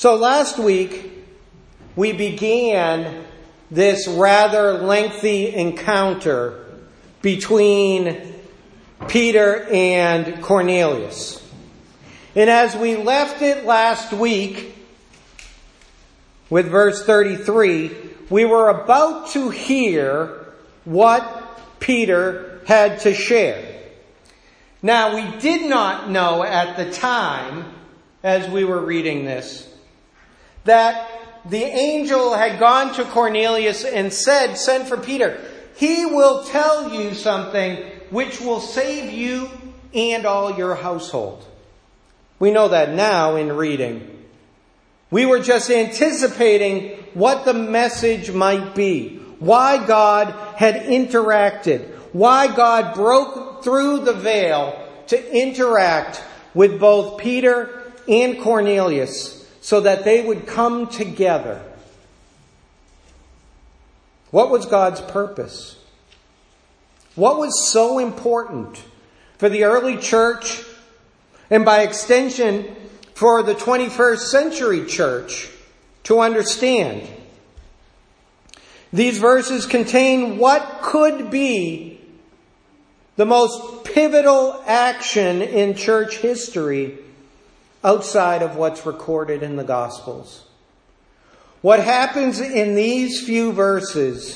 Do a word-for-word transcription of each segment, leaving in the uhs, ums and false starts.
So last week, we began this rather lengthy encounter between Peter and Cornelius. And as we left it last week with verse thirty-three, we were about to hear what Peter had to share. Now, we did not know at the time, as we were reading this, that the angel had gone to Cornelius and said, "Send for Peter. He will tell you something which will save you and all your household." We know that now in reading. We were just anticipating what the message might be, why God had interacted, why God broke through the veil to interact with both Peter and Cornelius, so that they would come together. What was God's purpose? What was so important for the early church, and by extension for the twenty-first century church, to understand? These verses contain what could be the most pivotal action in church history outside of what's recorded in the Gospels. What happens in these few verses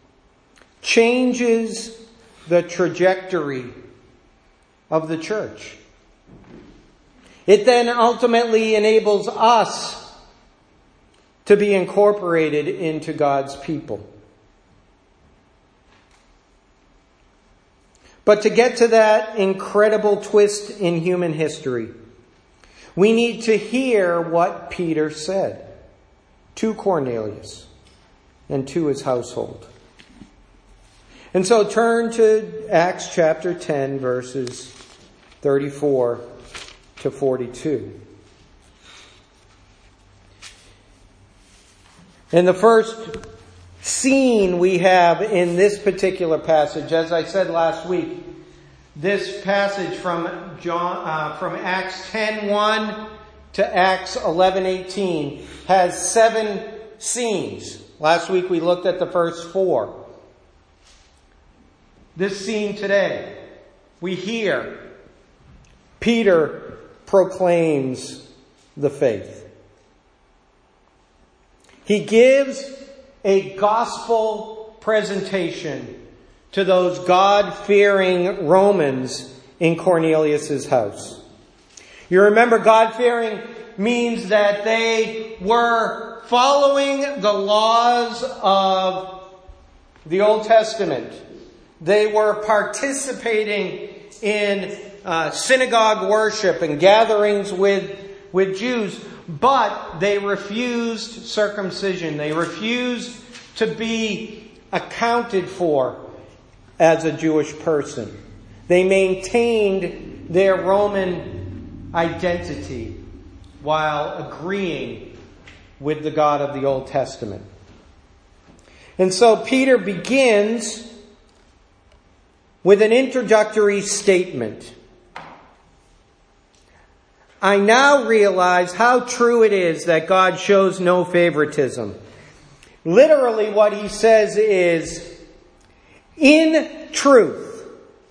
changes the trajectory of the church. It then ultimately enables us to be incorporated into God's people. But to get to that incredible twist in human history, we need to hear what Peter said to Cornelius and to his household. And so turn to Acts chapter ten, verses thirty-four to forty-two. In the first scene we have in this particular passage, as I said last week, this passage from John, uh, from Acts ten one to Acts eleven eighteen has seven scenes. Last week we looked at the first four. This scene today, we hear Peter proclaims the faith. He gives a gospel presentation to those God-fearing Romans in Cornelius' house. You remember, God-fearing means that they were following the laws of the Old Testament. They were participating in uh, synagogue worship and gatherings with, with Jews, but they refused circumcision. They refused to be accounted for as a Jewish person. They maintained their Roman identity while agreeing with the God of the Old Testament. And so Peter begins with an introductory statement. "I now realize how true it is that God shows no favoritism." Literally what he says is, "In truth,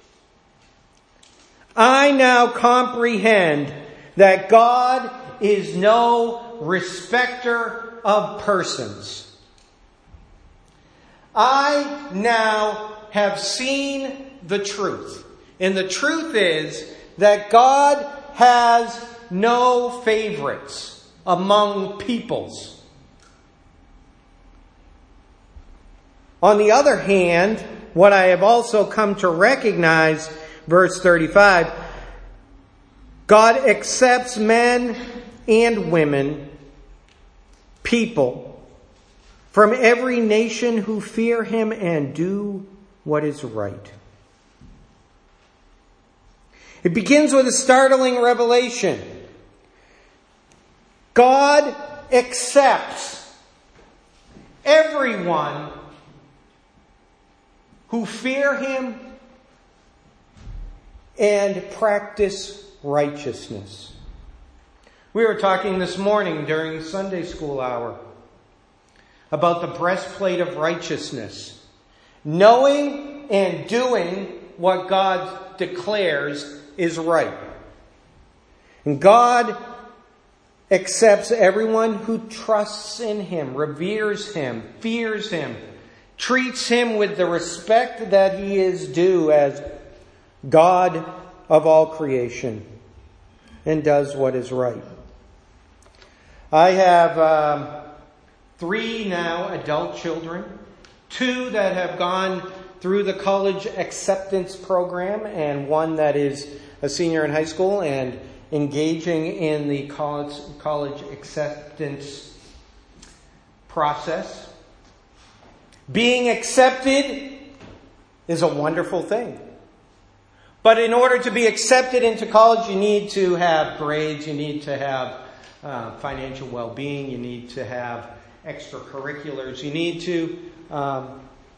I now comprehend that God is no respecter of persons. I now have seen the truth. And the truth is that God has no favorites among peoples. On the other hand, what I have also come to recognize, verse thirty-five, God accepts men and women, people, from every nation who fear him and do what is right." It begins with a startling revelation. God accepts everyone who fear him and practice righteousness. We were talking this morning during Sunday school hour about the breastplate of righteousness. Knowing and doing what God declares is right. And God accepts everyone who trusts in Him, reveres Him, fears Him, treats Him with the respect that He is due as God of all creation, and does what is right. I have um, three now adult children, two that have gone through the college acceptance program, and one that is a senior in high school and engaging in the college, college acceptance process. Being accepted is a wonderful thing. But in order to be accepted into college, you need to have grades, you need to have uh, financial well-being, you need to have extracurriculars, you need to um,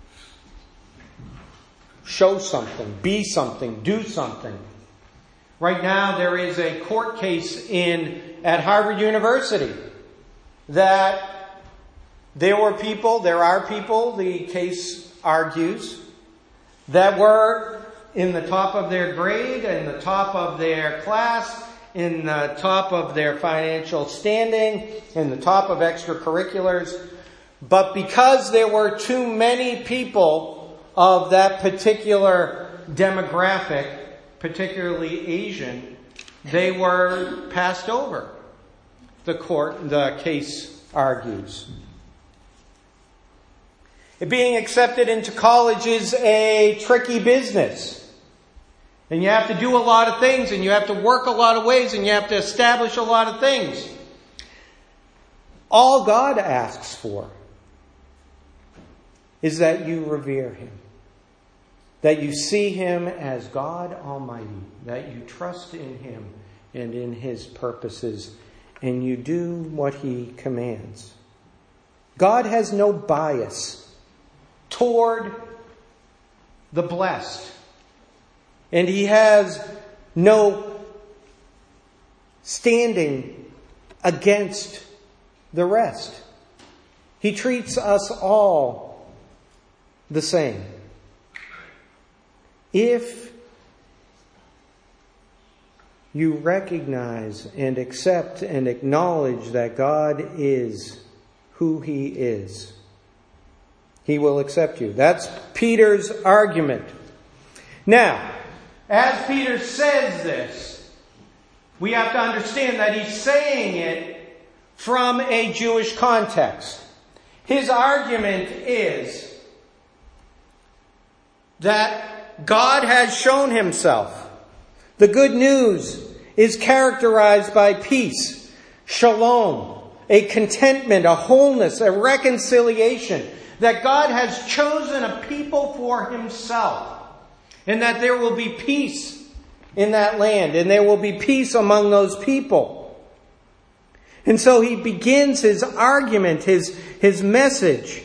show something, be something, do something. Right now there is a court case in at Harvard University that there were people, there are people, the case argues, that were in the top of their grade, in the top of their class, in the top of their financial standing, in the top of extracurriculars. But because there were too many people of that particular demographic, particularly Asian, they were passed over. The court, the case argues. Being accepted into college is a tricky business. And you have to do a lot of things, and you have to work a lot of ways, and you have to establish a lot of things. All God asks for is that you revere Him. That you see Him as God Almighty. That you trust in Him and in His purposes. And you do what He commands. God has no bias toward the blessed. And He has no standing against the rest. He treats us all the same. If you recognize and accept and acknowledge that God is who He is, He will accept you. That's Peter's argument. Now, as Peter says this, we have to understand that he's saying it from a Jewish context. His argument is that God has shown Himself. The good news is characterized by peace, shalom, a contentment, a wholeness, a reconciliation. That God has chosen a people for Himself. And that there will be peace in that land. And there will be peace among those people. And so he begins his argument, his, his message.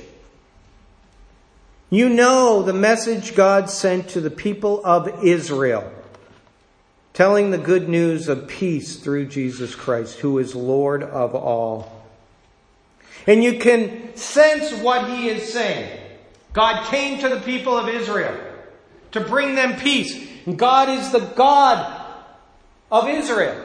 You know the message God sent to the people of Israel. Telling the good news of peace through Jesus Christ, who is Lord of all. And you can sense what he is saying. God came to the people of Israel to bring them peace. And God is the God of Israel.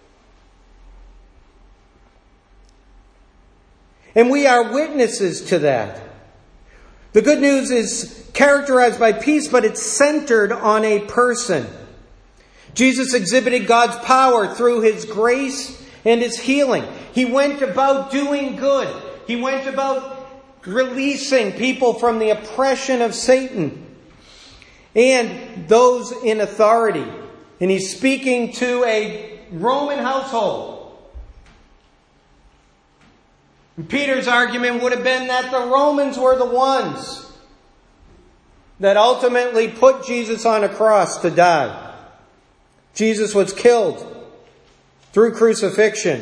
And we are witnesses to that. The good news is characterized by peace, but it's centered on a person. Jesus exhibited God's power through His grace and His healing. He went about doing good. He went about releasing people from the oppression of Satan and those in authority. And He's speaking to a Roman household. And Peter's argument would have been that the Romans were the ones that ultimately put Jesus on a cross to die. Jesus was killed through crucifixion.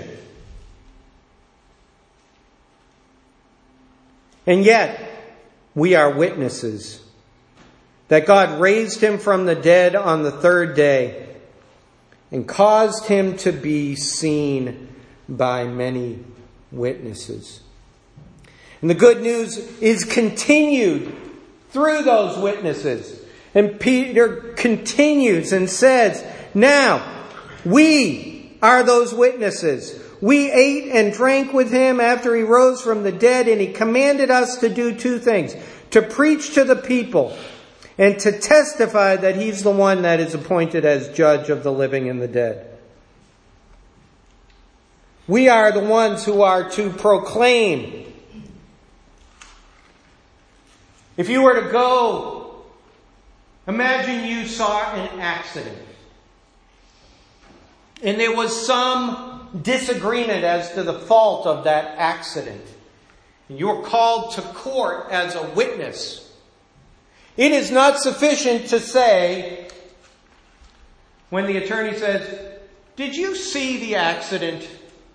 And yet, we are witnesses that God raised Him from the dead on the third day and caused Him to be seen by many witnesses. And the good news is continued through those witnesses. And Peter continues and says, now, we are those witnesses. We ate and drank with him after he rose from the dead, and he commanded us to do two things: to preach to the people and to testify that he's the one that is appointed as judge of the living and the dead. We are the ones who are to proclaim. If you were to go, imagine you saw an accident, and there was some disagreement as to the fault of that accident. You were called to court as a witness. It is not sufficient to say, when the attorney says, "Did you see the accident?"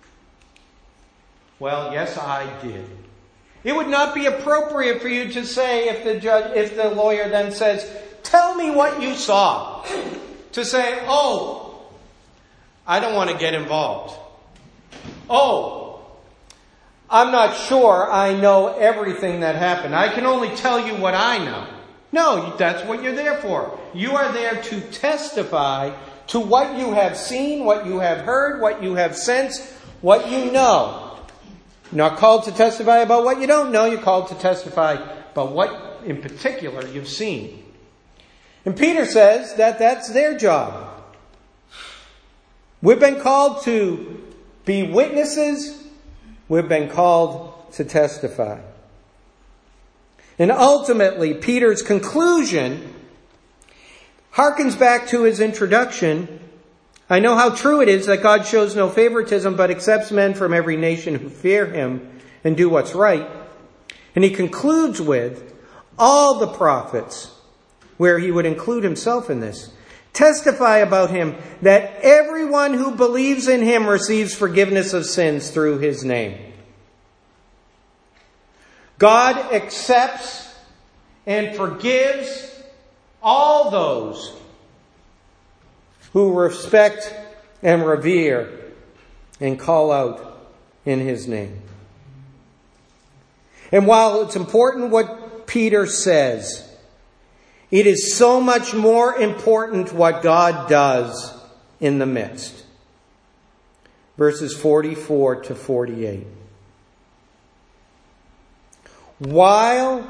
"Well, yes, I did." It would not be appropriate for you to say, if the judge, if the lawyer then says, "Tell me what you saw," to say, "Oh, I don't want to get involved. Oh, I'm not sure I know everything that happened. I can only tell you what I know." No, that's what you're there for. You are there to testify to what you have seen, what you have heard, what you have sensed, what you know. You're not called to testify about what you don't know. You're called to testify about what, in particular, you've seen. And Peter says that that's their job. We've been called to be witnesses. We've been called to testify. And ultimately, Peter's conclusion harkens back to his introduction. I know how true it is that God shows no favoritism, but accepts men from every nation who fear him and do what's right. And he concludes with all the prophets, where he would include himself in this, testify about him that everyone who believes in him receives forgiveness of sins through his name. God accepts and forgives all those who respect and revere and call out in his name. And while it's important what Peter says, it is so much more important what God does in the midst. Verses forty-four to forty-eight. While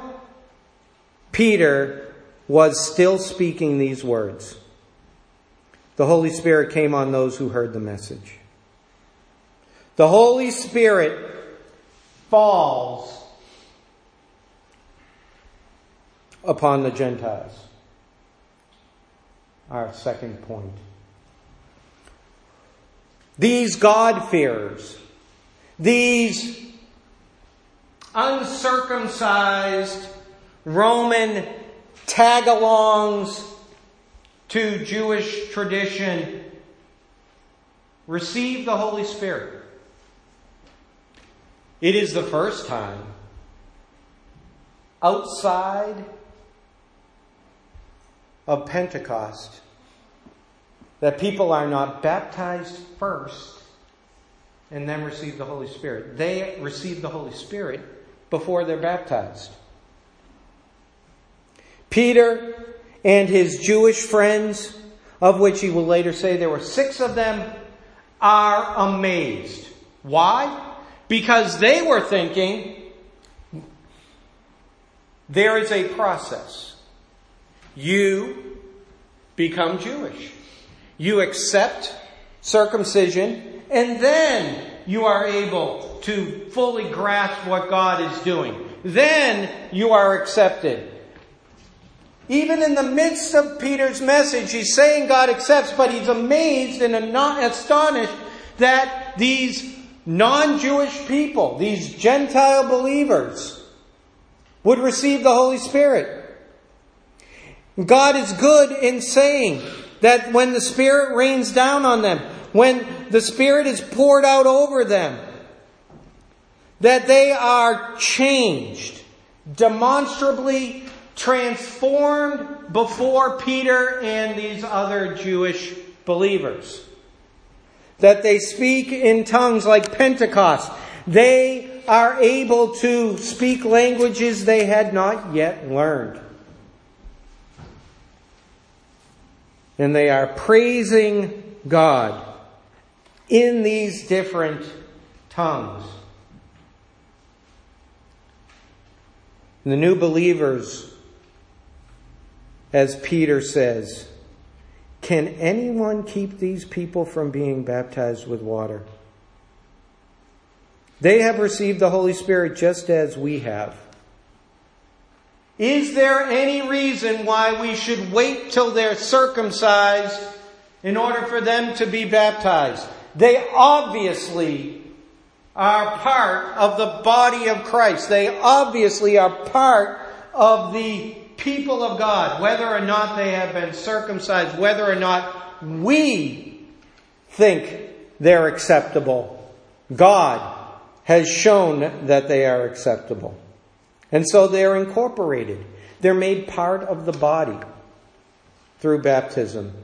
Peter was still speaking these words, the Holy Spirit came on those who heard the message. The Holy Spirit falls upon the Gentiles. Our second point. These God-fearers, these uncircumcised Roman tag-alongs to Jewish tradition, receive the Holy Spirit. It is the first time outside of Pentecost that people are not baptized first and then receive the Holy Spirit. They receive the Holy Spirit before they're baptized. Peter and his Jewish friends, of which he will later say there were six of them, are amazed. Why? Because they were thinking there is a process. You become Jewish. You accept circumcision, and then you are able to fully grasp what God is doing. Then you are accepted. Even in the midst of Peter's message, he's saying God accepts, but he's amazed and astonished that these non-Jewish people, these Gentile believers, would receive the Holy Spirit. God is good in saying that when the Spirit rains down on them, when the Spirit is poured out over them, that they are changed, demonstrably transformed before Peter and these other Jewish believers. that they speak in tongues like Pentecost. They are able to speak languages they had not yet learned. And they are praising God in these different tongues. The new believers, as Peter says, can anyone keep these people from being baptized with water? They have received the Holy Spirit just as we have. Is there any reason why we should wait till they're circumcised in order for them to be baptized? They obviously are part of the body of Christ. They obviously are part of the people of God, whether or not they have been circumcised, whether or not we think they're acceptable. God has shown that they are acceptable. And so they're incorporated. They're made part of the body through baptism.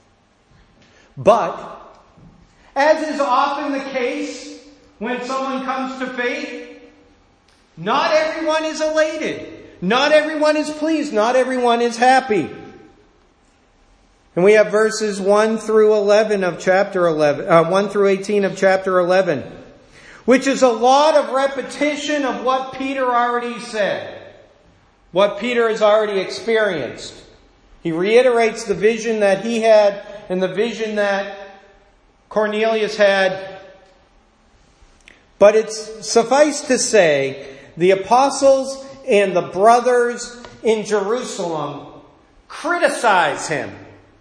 But, as is often the case when someone comes to faith, not everyone is elated. Not everyone is pleased. Not everyone is happy. And we have verses one through eleven of chapter eleven, uh, one through eighteen of chapter eleven, which is a lot of repetition of what Peter already said, what Peter has already experienced. He reiterates the vision that he had and the vision that Cornelius had. But it's suffice to say, the apostles and the brothers in Jerusalem criticize him.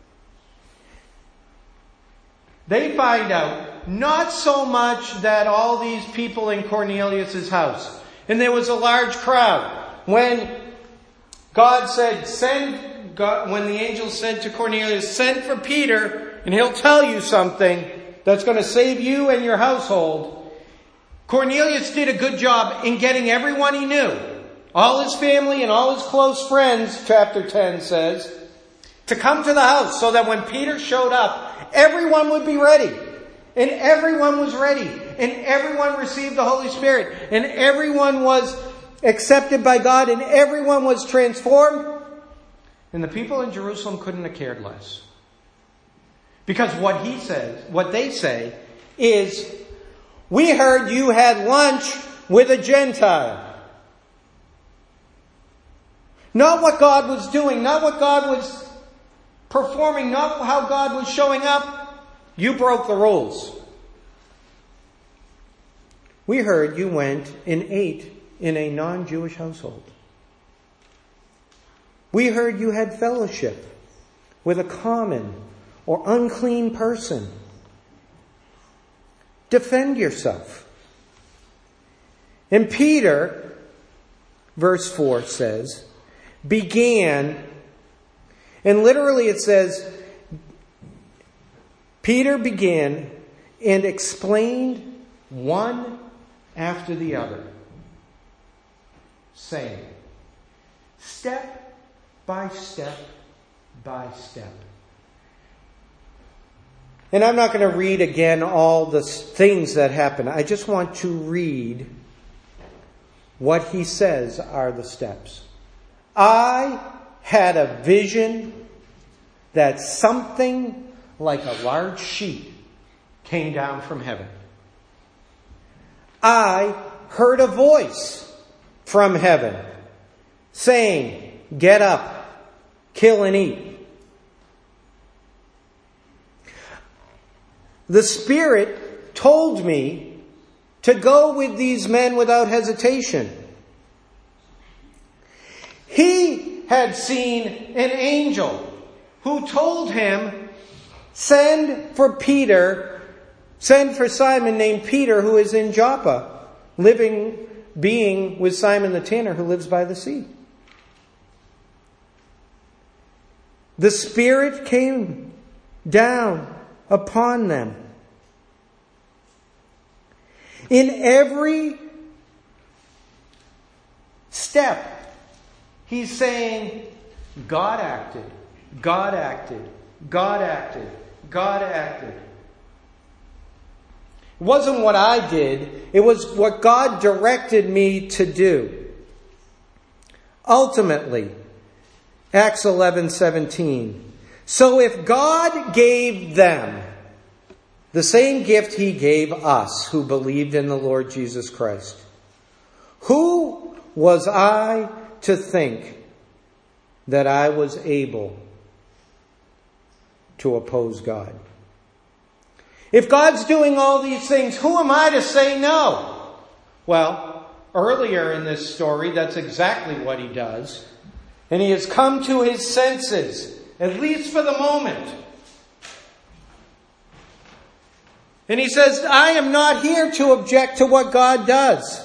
They find out not so much that all these people in Cornelius' house, and there was a large crowd. When God said, send, God, when the angel said to Cornelius, send for Peter and he'll tell you something that's going to save you and your household. Cornelius did a good job in getting everyone he knew, all his family and all his close friends, chapter ten says, to come to the house so that when Peter showed up, everyone would be ready. And everyone was ready. And everyone received the Holy Spirit. And everyone was accepted by God. And everyone was transformed. And the people in Jerusalem couldn't have cared less. Because what he says, what they say is, we heard you had lunch with a Gentile. Not what God was doing, not what God was performing, not how God was showing up. You broke the rules. We heard you went and ate in a non-Jewish household. We heard you had fellowship with a common or unclean person. Defend yourself. And Peter, verse four says, began, and literally it says, Peter began and explained one after the other, saying, step by step by step. And I'm not going to read again all the things that happen. I just want to read what he says are the steps. I had a vision that something like a large sheet came down from heaven. I heard a voice from heaven saying, get up, kill and eat. The Spirit told me to go with these men without hesitation. He had seen an angel who told him, send for Peter, send for Simon named Peter who is in Joppa, living, being with Simon the tanner who lives by the sea. The Spirit came down upon them. In every step, he's saying, God acted, God acted, God acted, God acted. It wasn't what I did. It was what God directed me to do. Ultimately, Acts eleven seventeen. So if God gave them the same gift he gave us who believed in the Lord Jesus Christ, who was I to think that I was able to oppose God? If God's doing all these things, who am I to say no? Well, earlier in this story, that's exactly what he does. And he has come to his senses, at least for the moment. And he says, I am not here to object to what God does.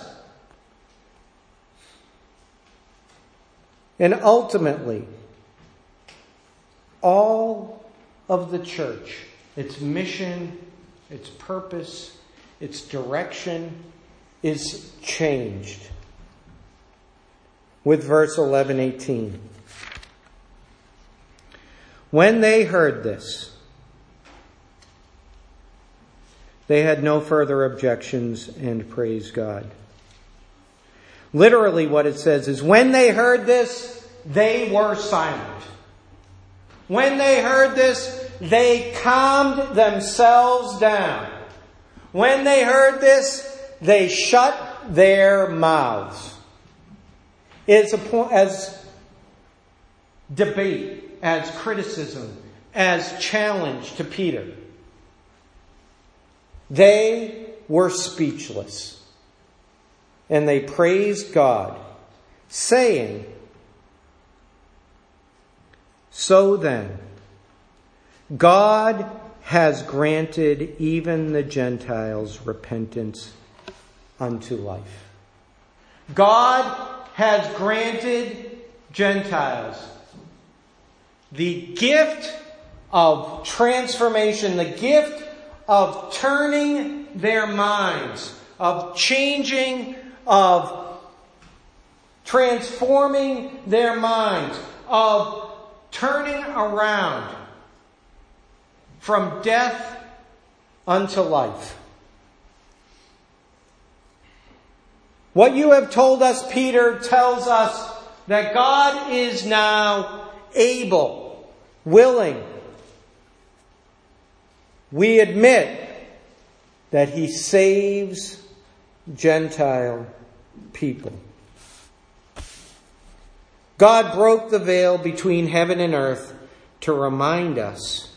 And ultimately, all of the church, its mission, its purpose, its direction is changed. With verse eleven eighteen. When they heard this, they had no further objections and praised God. Literally what it says is, when they heard this, they were silent. When they heard this, they calmed themselves down. When they heard this, they shut their mouths. It's a point as debate, as criticism, as challenge to Peter. They were speechless. And they praised God, saying, so then, God has granted even the Gentiles repentance unto life. God has granted Gentiles the gift of transformation, the gift of turning their minds, of changing, of transforming their minds, of turning around from death unto life. What you have told us, Peter, tells us that God is now able, willing. We admit that he saves Gentile people. God broke the veil between heaven and earth to remind us,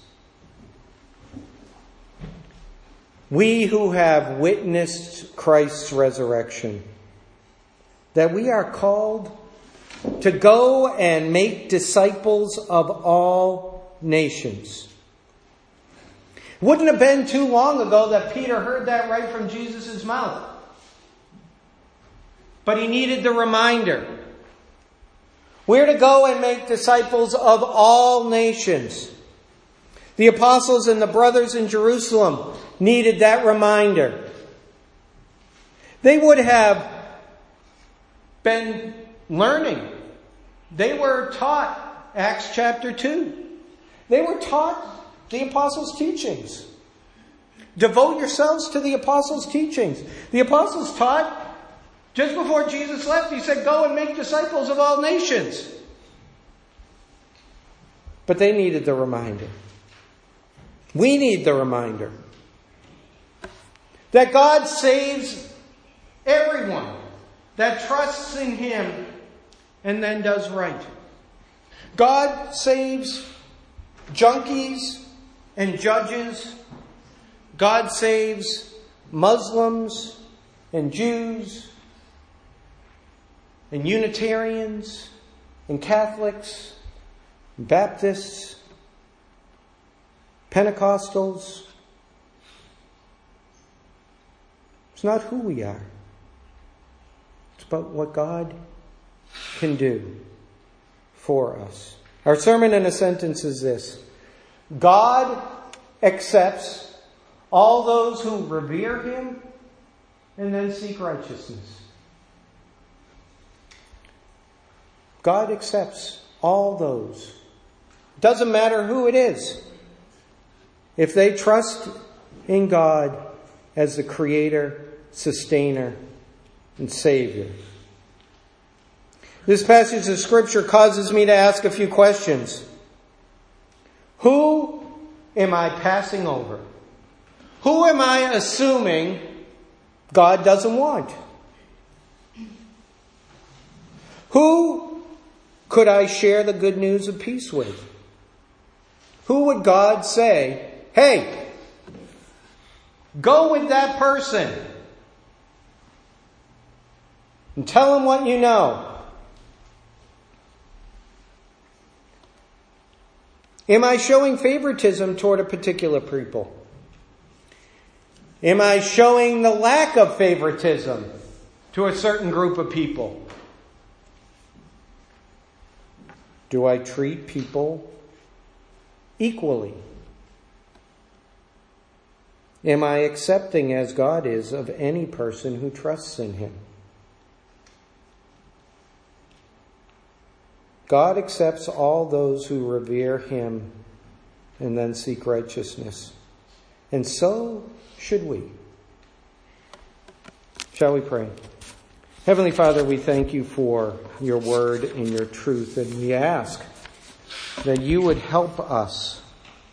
we who have witnessed Christ's resurrection, that we are called to go and make disciples of all nations. It wouldn't have been too long ago that Peter heard that right from Jesus' mouth. But he needed the reminder. We're to go and make disciples of all nations. The apostles and the brothers in Jerusalem needed that reminder. They would have been learning. They were taught Acts chapter two. They were taught the apostles' teachings. Devote yourselves to the apostles' teachings. The apostles taught, just before Jesus left, he said, go and make disciples of all nations. But they needed the reminder. We need the reminder that God saves everyone that trusts in him and then does right. God saves junkies and judges. God saves Muslims and Jews and Unitarians and Catholics and Baptists, Pentecostals. It's not who we are. It's about what God can do for us. Our sermon in a sentence is this: God accepts all those who revere him and then seek righteousness. God accepts all those. Doesn't matter who it is. If they trust in God as the Creator, Sustainer, and Savior. This passage of Scripture causes me to ask a few questions. Who am I passing over? Who am I assuming God doesn't want? Who could I share the good news of peace with? Who would God say, hey, go with that person and tell them what you know? Am I showing favoritism toward a particular people? Am I showing the lack of favoritism to a certain group of people? Do I treat people equally? Am I accepting, as God is, of any person who trusts in Him? God accepts all those who revere Him and then seek righteousness. And so should we. Shall we pray? Heavenly Father, we thank you for your word and your truth, and we ask that you would help us